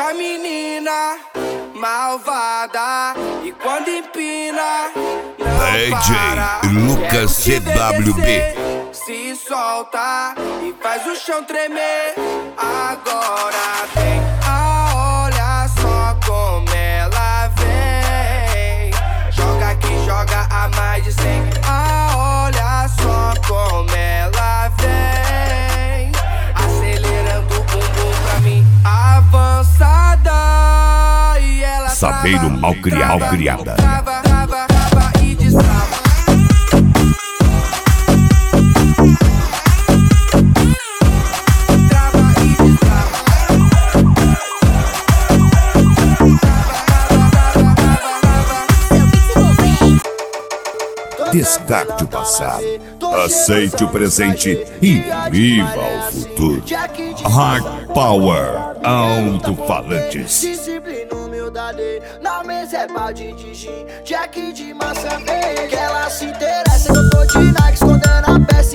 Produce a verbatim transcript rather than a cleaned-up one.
Essa menina malvada e quando empina não D J para. Lucas C W B. Se solta e faz o chão tremer. Agora tem a olha só como ela vem. Joga aqui, joga a mais de cem. A olha só como ela vem. Acelerando o bumbum pra mim. Avançada e ela Sabeiro mal criado, mal criada. Trava, trava, trava e destrava. Descarte o passado, aceite o presente e viva o futuro. Hard Power Alto-Falantes. Disciplina, humildade, na mesa é balde de gin, Jack de maçã verde. Que ela se interessa que eu tô de Nike escondendo a peça.